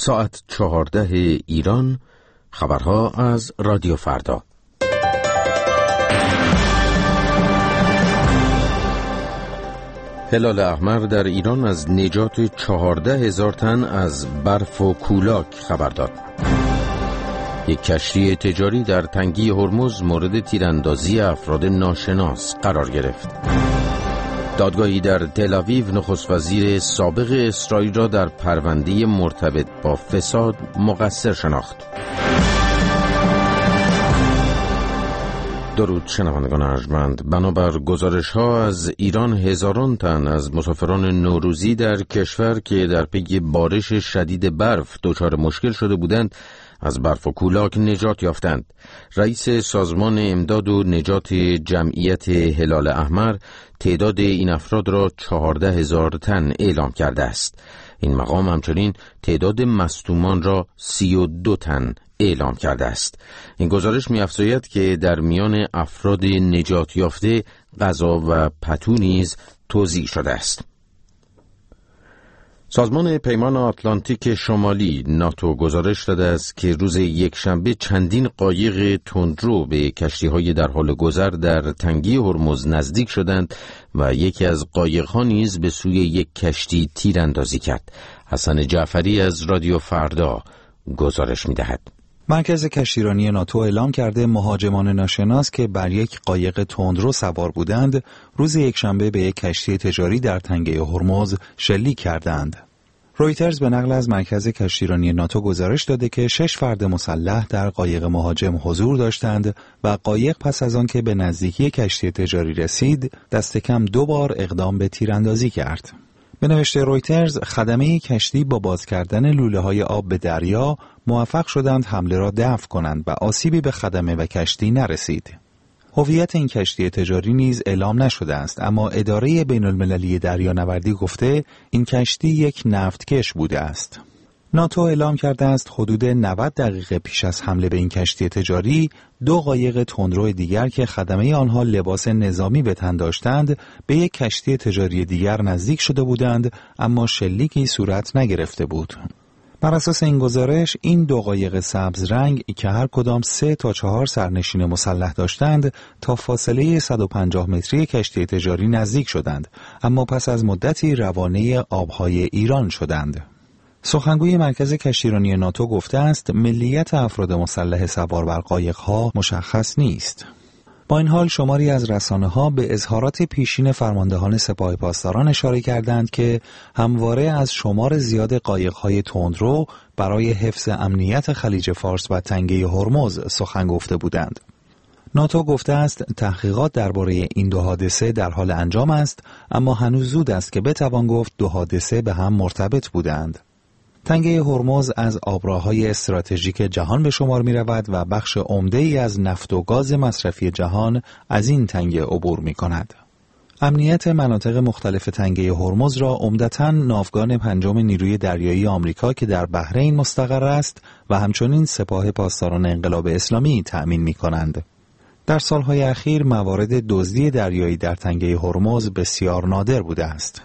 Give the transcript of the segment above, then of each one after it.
ساعت 14 ایران. خبرها از رادیو فردا. هلال احمر در ایران از نجات 14,000 تن از برف و کولاک خبر داد. یک کشتی تجاری در تنگی هرمز مورد تیراندازی افراد ناشناس قرار گرفت. دادگاهی در تل‌آویو نخست وزیر سابق اسرائیل را در پرونده مرتبط با فساد مقصر شناخت. درود شنوندگان ارجمند. بنابر گزارش‌ها از ایران، هزاران تن از مسافران نوروزی در کشور که در پی بارش شدید برف دچار مشکل شده بودند از برف و کولاک نجات یافتند. رئیس سازمان امداد و نجات جمعیت هلال احمر تعداد این افراد را 14,000 تن اعلام کرده است. این مقام همچنین تعداد مصدومان را 32 تن اعلام کرده است. این گزارش می‌افزاید که در میان افراد نجات یافته غذا و پتو نیز توزیع شده است. سازمان پیمان آتلانتیک شمالی ناتو گزارش داده است که روز یکشنبه چندین قایق تندرو به کشتی‌های در حال گذر در تنگی هرمز نزدیک شدند و یکی از قایق‌ها نیز به سوی یک کشتی تیراندازی کرد. حسن جعفری از رادیو فردا گزارش می‌دهد. مرکز کشتیرانی ناتو اعلام کرده مهاجمان ناشناس که بر یک قایق تندرو سوار بودند، روز یکشنبه به یک کشتی تجاری در تنگه هرمز شلیک کردند. رویترز به نقل از مرکز کشتیرانی ناتو گزارش داده که 6 فرد مسلح در قایق مهاجم حضور داشتند و قایق پس از آن که به نزدیکی کشتی تجاری رسید، دست کم 2 بار اقدام به تیراندازی کرد. به نوشته رویترز، خدمه کشتی با باز کردن لوله‌های آب به دریا موفق شدند حمله را دفع کنند و آسیبی به خدمه و کشتی نرسید. هویت این کشتی تجاری نیز اعلام نشده است، اما اداره بین‌المللی دریانوردی گفته این کشتی یک نفتکش بوده است. ناتو اعلام کرده است حدود 90 دقیقه پیش از حمله به این کشتی تجاری، 2 قایق تندرو دیگر که خدمه آنها لباس نظامی به تن داشتند به یک کشتی تجاری دیگر نزدیک شده بودند، اما شلیکی صورت نگرفته بود. بر اساس این گزارش، این 2 قایق سبز رنگ که هر کدام 3 تا 4 سرنشین مسلح داشتند تا فاصله 150 متری کشتی تجاری نزدیک شدند، اما پس از مدتی روانه آبهای ایران شدند. سخنگوی مرکز کشتیرانی ناتو گفته است ملیت افراد مسلح سوار بر قایق‌ها مشخص نیست. با این حال شماری از رسانه‌ها به اظهارات پیشین فرماندهان سپاه پاسداران اشاره کردند که همواره از شمار زیاد قایق‌های تندرو برای حفظ امنیت خلیج فارس و تنگه هرمز سخن گفته بودند. ناتو گفته است تحقیقات درباره این 2 حادثه در حال انجام است، اما هنوز زود است که بتوان گفت 2 حادثه به هم مرتبط بودند. تنگه هرمز از آبراه‌های استراتژیک جهان به شمار می‌رود و بخش عمده‌ای از نفت و گاز مصرفی جهان از این تنگه عبور می‌کند. امنیت مناطق مختلف تنگه هرمز را عمدتاً ناوگان 5 نیروی دریایی آمریکا که در بحرین مستقر است و همچنین سپاه پاسداران انقلاب اسلامی تأمین می‌کنند. در سالهای اخیر موارد دزدی دریایی در تنگه هرمز بسیار نادر بوده است.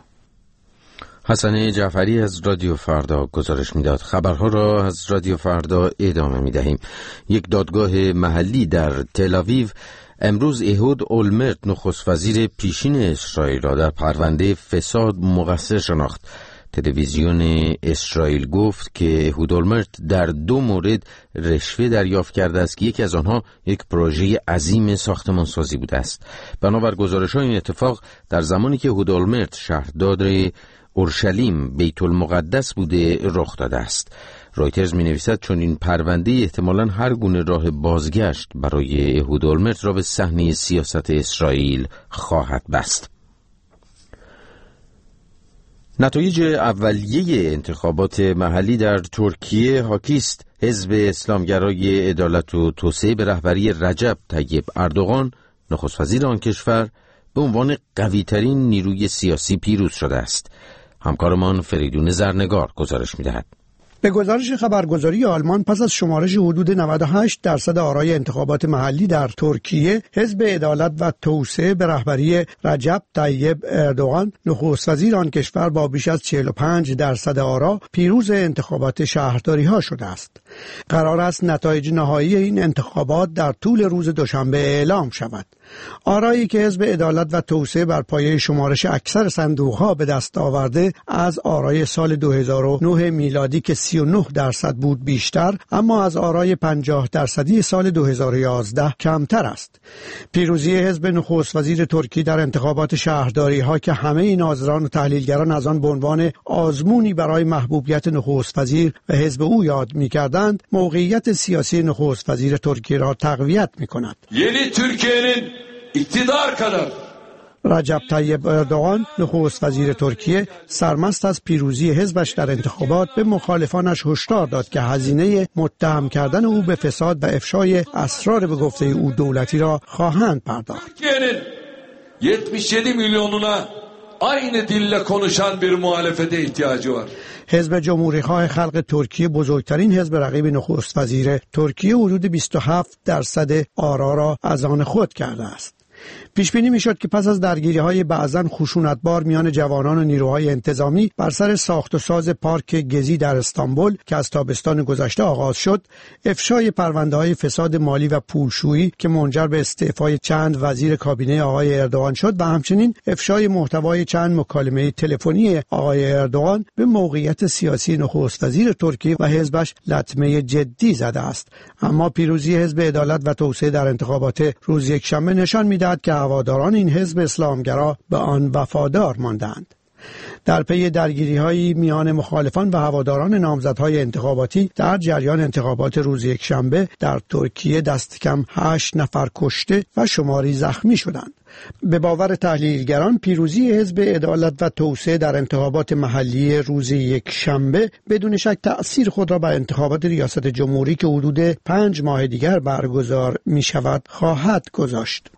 حسن جعفری از رادیو فردا گزارش میداد. خبرها را از رادیو فردا ادامه میدهیم. یک دادگاه محلی در تل‌آویو امروز اهود اولمرت نخست وزیر پیشین اسرائیل را در پرونده فساد مقصر شناخت. تلویزیون اسرائیل گفت که اهود اولمرت در 2 مورد رشوه دریافت کرده است که یکی از آنها یک پروژه عظیم ساختمانسازی بوده است. بنابر گزارش‌ها این اتفاق در زمانی که اهود اولمرت شهردار اورشلیم بیت المقدس بوده رخ داده است. رویترز می‌نویسد چون این پرونده احتمالاً هر گونه راه بازگشت برای اهود اولمرت را به صحنه سیاست اسرائیل خواهد بست. نتایج اولیه انتخابات محلی در ترکیه حاکی است. حزب اسلامگرای عدالت و توسعه به رهبری رجب طیب اردوغان، نخست وزیر آن کشور، به عنوان قوی‌ترین نیروی سیاسی پیروز شده است. همکارمان فریدون زرنگار گزارش می‌دهد. به گزارش خبرگزاری آلمان پس از شمارش حدود 98% آرای انتخابات محلی در ترکیه، حزب عدالت و توسعه به رهبری رجب طیب اردوغان نخست وزیر آن کشور با بیش از 45% آرا پیروز انتخابات شهرداری‌ها شده است. قرار است نتایج نهایی این انتخابات در طول روز دوشنبه اعلام شود. آرایی که حزب عدالت و توسعه بر پایه شمارش اکثر صندوق‌ها به دست آورده از آرای سال 2009 میلادی که 39% بود بیشتر، اما از آرای 50% سال 2011 کمتر است. پیروزی حزب نخست وزیر ترکی در انتخابات شهرداری‌ها که همه ناظران و تحلیلگران از آن به عنوان آزمونی برای محبوبیت نخست وزیر و حزب او یاد می‌کردند، موقعیت سیاسی نخست وزیر ترکیه را تقویت می‌کند. یعنی ترکیه‌nin iktidar kadar رجب طیب اردوغان نخست وزیر ترکیه سرمست از پیروزی حزبش در انتخابات به مخالفانش هشدار داد که هزینه متهم کردن او به فساد و افشای اسرار به گفته او دولتی را خواهند پرداخت. Türkiye'nin 77 milyonuna aynı dille konuşan bir muhalefete ihtiyacı var. حزب جمهوری‌خواه خلق ترکیه بزرگترین حزب رقیب نخست وزیر ترکیه حدود 27% آرا را از آن خود کرده است. پیش بینی میشد که پس از درگیری‌های بعضاً خشونتبار میان جوانان و نیروهای انتظامی بر سر ساخت و ساز پارک گزی در استانبول که از تابستان گذشته آغاز شد، افشای پرونده‌های فساد مالی و پولشویی که منجر به استعفای چند وزیر کابینه آقای اردوغان شد و همچنین افشای محتوای چند مکالمه تلفنی آقای اردوغان به موقعیت سیاسی نخست وزیر ترکیه و حزبش لطمه جدی زده است. اما پیروزی حزب عدالت و توسعه در انتخابات روز یکشنبه نشان می‌دهد که هواداران این حزب اسلامگرا به آن وفادار ماندند. در پی درگیری‌های میان مخالفان و هواداران نامزدهای انتخاباتی در جریان انتخابات روز یکشنبه در ترکیه دست کم 8 نفر کشته و شماری زخمی شدند. به باور تحلیلگران پیروزی حزب عدالت و توسعه در انتخابات محلی روز یکشنبه بدون شک تأثیر خود را بر انتخابات ریاست جمهوری که حدود 5 ماه دیگر برگزار می‌شود خواهد گذاشت.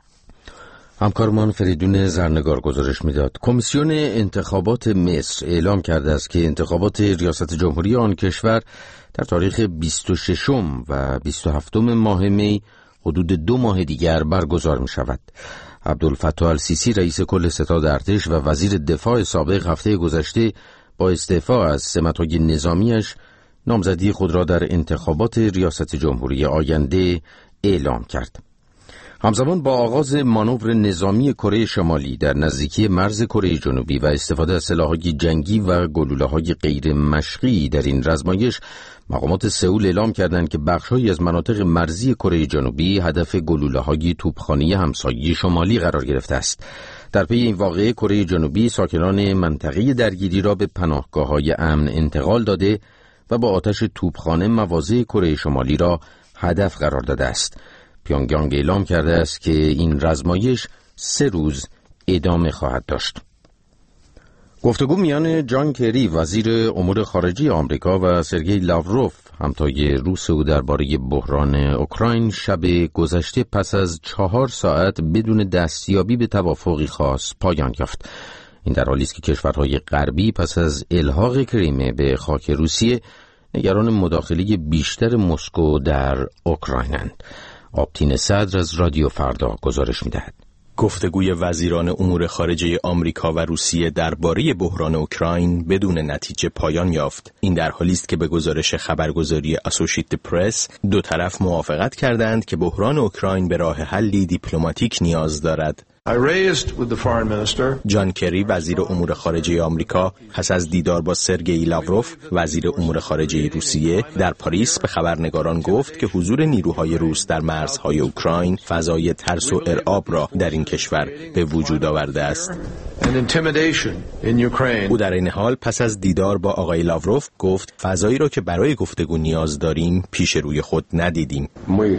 همکارمان فریدون زرنگار گزارش میداد. کمیسیون انتخابات مصر اعلام کرده است که انتخابات ریاست جمهوری آن کشور در تاریخ 26 و 27 ماه می حدود 2 ماه دیگر برگزار می شود. عبدالفتاح السیسی رئیس کل ستاد ارتش و وزیر دفاع سابق هفته گذشته با استعفا از سمت‌های نظامیش نامزدی خود را در انتخابات ریاست جمهوری آینده اعلام کرد. همزمان با آغاز مانور نظامی کره شمالی در نزدیکی مرز کره جنوبی و استفاده از سلاح‌های جنگی و گلوله‌های غیر مشقی در این رزمایش، مقامات سئول اعلام کردند که بخش‌هایی از مناطق مرزی کره جنوبی هدف گلوله‌های توپخانه همسایه شمالی قرار گرفته است. در پی این واقعه کره جنوبی ساکنان منطقه درگیری را به پناهگاه‌های امن انتقال داده و با آتش توپخانه مواضع کره شمالی را هدف قرار داده است. پیونگیانگ اعلام کرده است که این رزمایش 3 روز ادامه خواهد داشت. گفتگو میان جان کری وزیر امور خارجه آمریکا و سرگئی لاوروف همتای روس او درباره بحران اوکراین شب گذشته پس از 4 ساعت بدون دستیابی به توافقی خاص پایان یافت. این در حالی است که کشورهای غربی پس از الحاق کریمه به خاک روسیه نگران مداخله بیشتر مسکو در اوکراینند. آبتین صدر از رادیو فردا گزارش می‌دهد. گفتگوی وزیران امور خارجه آمریکا و روسیه درباره بحران اوکراین بدون نتیجه پایان یافت. این در حالی است که به گزارش خبرگزاری اسوشییتد پرس دو طرف موافقت کردند که بحران اوکراین به راه حلی دیپلماتیک نیاز دارد. جان کری وزیر امور خارجه آمریکا پس از دیدار با سرگئی لاوروف وزیر امور خارجه روسیه در پاریس به خبرنگاران گفت که حضور نیروهای روس در مرزهای اوکراین فضای ترس و ارعاب را در این کشور به وجود آورده است. او در این حال پس از دیدار با آقای لاوروف گفت فضایی را که برای گفتگو نیاز داریم پیش روی خود ندیدیم.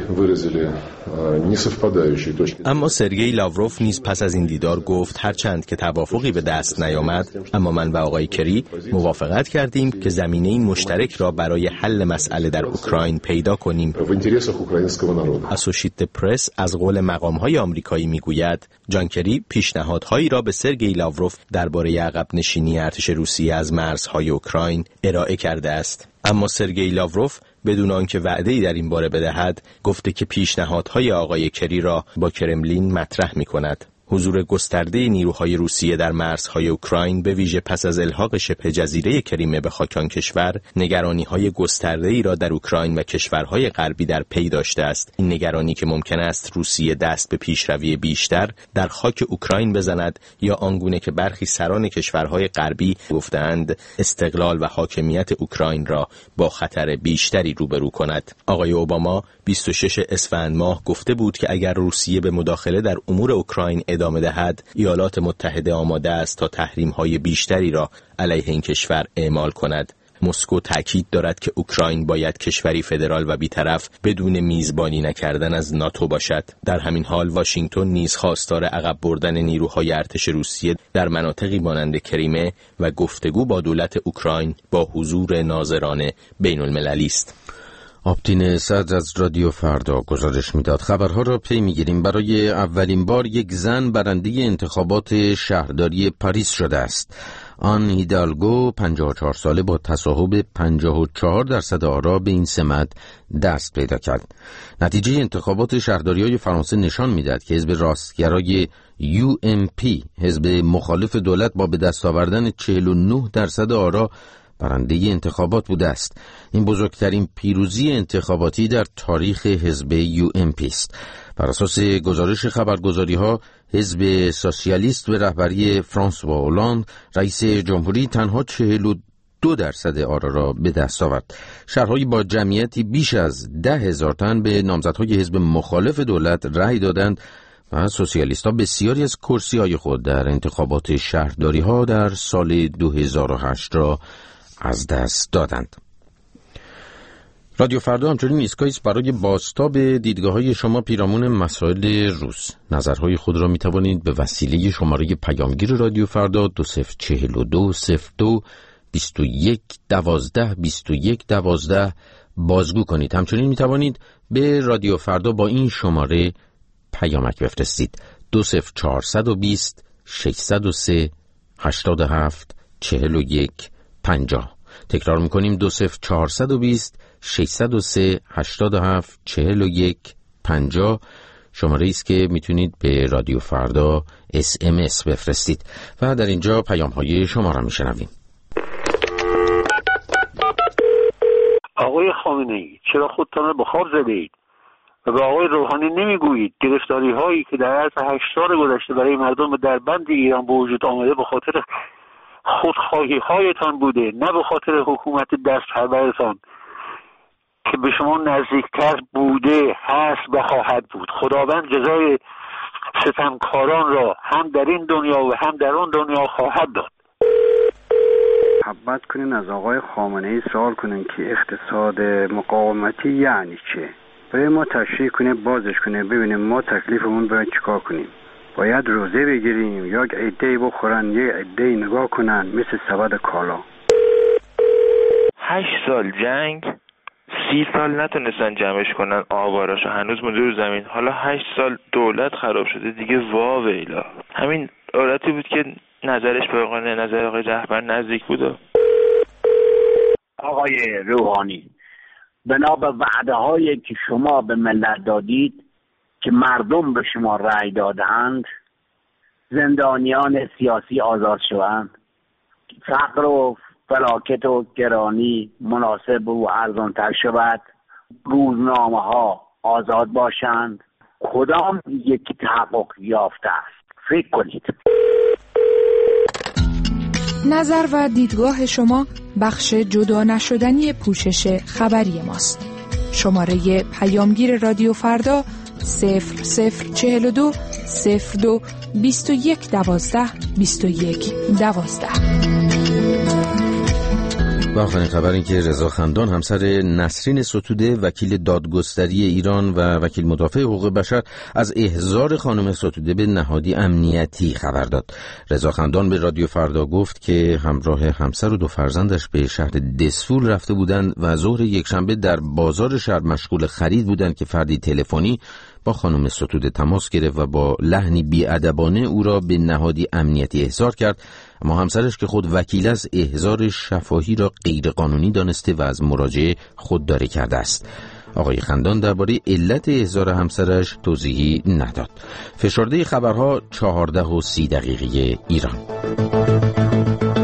اما سرگئی لاوروف نیز پس از این دیدار گفت هرچند که توافقی به دست نیامد، اما من و آقای کری موافقت کردیم که زمینه‌ای مشترک را برای حل مسئله در اوکراین پیدا کنیم. اسوشییتد پرس از قول مقام‌های آمریکایی میگوید جان کری پیشنهادهایی را به سرگئی لاوروف درباره عقب نشینی ارتش روسیه از مرزهای اوکراین ارائه کرده است. اما سرگئی لاوروف بدون آنکه وعده‌ای در این باره بدهد گفته که پیشنهادهای آقای کری را با کرملین مطرح می‌کند. حضور گسترده نیروهای روسیه در مرزهای اوکراین به ویژه پس از الحاق شبه جزیره کریمه به خاک آن کشور نگرانی‌های گسترده‌ای را در اوکراین و کشورهای غربی در پی داشته است. این نگرانی که ممکن است روسیه دست به پیشروی بیشتر در خاک اوکراین بزند یا آنگونه که برخی سران کشورهای غربی گفتند استقلال و حاکمیت اوکراین را با خطر بیشتری روبرو کند. آقای اوباما 26 اسفند ماه گفته بود که اگر روسیه به مداخله در امور اوکراین ادامه دهد، ایالات متحده آماده است تا تحریم‌های بیشتری را علیه این کشور اعمال کند. مسکو تاکید دارد که اوکراین باید کشوری فدرال و بی‌طرف بدون میزبانی نکردن از ناتو باشد. در همین حال واشنگتن نیز خواستار عقب بردن نیروهای ارتش روسیه در مناطقی مانند کریمه و گفتگو با دولت اوکراین با حضور ناظران بین‌المللی است. آبتین صدر از رادیو فردا گزارش میداد. خبرها را پی میگیریم. برای اولین بار یک زن برنده انتخابات شهرداری پاریس شده است. آن هیدالگو 54 ساله با تصاحب 54% آرا به این سمت دست پیدا کرد. نتیجه انتخابات شهرداری‌های فرانسه نشان می‌دهد که حزب راستگرای UMP، حزب مخالف دولت، با به دست آوردن 49% آرا برنده انتخابات بوده است. این بزرگترین پیروزی انتخاباتی در تاریخ حزب UMP است. بر اساس گزارش خبرگزاری‌ها، حزب سوسیالیست به رهبری فرانسوا هولند رئیس جمهوری تنها 42% آرا را به دست آورد. شهرهایی با جمعیتی بیش از 10,000 تن به نامزدهای حزب مخالف دولت رأی دادند و سوسیالیست‌ها بسیاری از کرسی‌های خود در انتخابات شهرداری‌ها در سال 2008 را از دست دادند. رادیو فردا همچنین ایستگاهی است برای بازتاب دیدگاه‌های شما پیرامون مسائل روز. نظرهای خود را می‌توانید به وسیله شماره پیامگیر رادیو فردا 20420221122112 بازگو کنید. همچنین می‌توانید به رادیو فردا با این شماره پیامک بفرستید: 20420 603 87 41 50. تکرار میکنیم: 20420 603 87 41 50 شماره است که میتونید به رادیو فردا SMS بفرستید و در اینجا پیام های شما را میشنویم. آقای خامنه‌ای، چرا خودتان را بخار زدید و به آقای روحانی نمیگویید گرفتاری هایی که در عرض 8 سال گذشته برای مردم در بند ایران به وجود آمده به خاطر خودخواهی هایتان بوده، نه به خاطر حکومت دست پرورتان که به شما نزدیکتر بوده، هست و خواهد بود. خداوند جزای ستمکاران را هم در این دنیا و هم در اون دنیا خواهد داد. محبت کنین از آقای خامنه‌ای سوال کنین که اقتصاد مقاومتی یعنی چه؟ برای ما تشریح کنه، بازش کنه، ببینیم ما تکلیفمون باید چیکار کنیم. باید روزه بگیریم یا یک عده‌ای بخورن یا عده‌ای نگاه کنن مثل سبد کالا. 8 سال جنگ، 30 سال نتونستن جمعش کنن آواراشو، هنوز مونده رو زمین. حالا 8 سال دولت خراب شده دیگه، وا ویلا. همین عادتی بود که نظرش به نظر آقای رهبر نزدیک بود. آقای روحانی، بنا به وعده هایی که شما به ملت دادید که مردم به شما رأی دادند، زندانیان سیاسی آزاد شوند، فقر و فلاکت و گرانی مناسب و ارزان‌تر شود، روزنامه ها آزاد باشند، کدام یکی تحقق یافته است؟ فکر کنید. نظر و دیدگاه شما بخش جدا نشدنی پوشش خبری ماست. شماره پیامگیر رادیو فردا 0042 02 21 12 21 12. و آخرین خبر این که رضا خندان همسر نسرین ستوده وکیل دادگستری ایران و وکیل مدافع حقوق بشر از احضار خانم ستوده به نهادی امنیتی خبر داد. رضا خندان به رادیو فردا گفت که همراه همسر و 2 فرزندش به شهر دسفول رفته بودند و ظهر یکشنبه در بازار شهر مشغول خرید بودند که فردی تلفنی با خانم ستوده تماس گرفت و با لحنی بی‌ادبانه او را به نهادی امنیتی احضار کرد، اما همسرش که خود وکیل است احضار شفاهی را غیرقانونی دانسته و از مراجعه خودداری کرده است. آقای خندان درباره علت احضار همسرش توضیحی نداد. فشرده خبرها 14:30 ایران.